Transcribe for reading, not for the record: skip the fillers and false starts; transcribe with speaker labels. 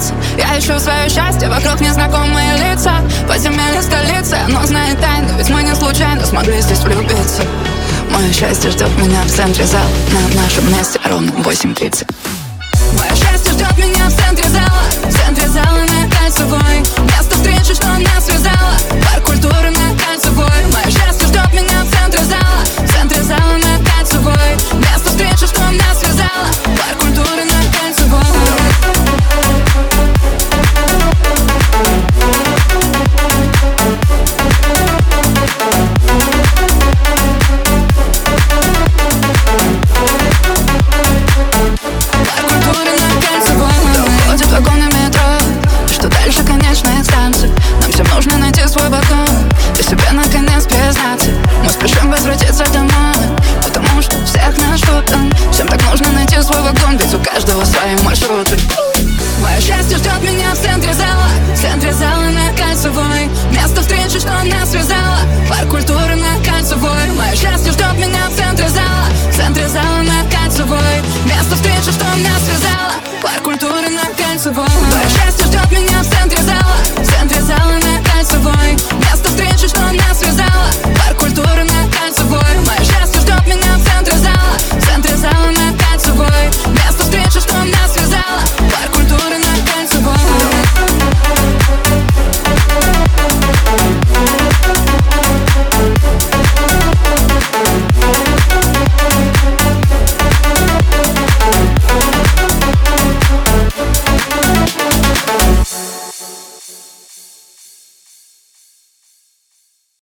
Speaker 1: улице. Я ищу свое счастье, вокруг незнакомые лица. Подземелье столицы, оно знает тайну, ведь мы не случайно смогли здесь влюбиться. Мое счастье ждет меня в центре зала, на нашем месте ровно 8:30. Мое счастье ждет меня в центре зала на Кольцевой. Место встречи, что нас связало, парк культуры на Кольцевой. Мое счастье ждет меня в центре зала на Кольцевой. Место встречи, что нас связало, парк культуры на Кольцевой. Вагоны метро, и что дальше конечная станция. Нам всем нужно найти свой вагон и себе наконец признаться. Мы спешим возвратиться домой, потому что всех нас ждут. Всем так нужно найти свой вагон, ведь у каждого свои маршруты. Мое счастье ждет меня в центре зала на Кольцевой. Место встречи, что нас связало, парк культуры на Кольцевой. Мое счастье ждет меня в центре зала на Кольцевой. Место встречи, что нас связало, парк культуры на Кольцевой.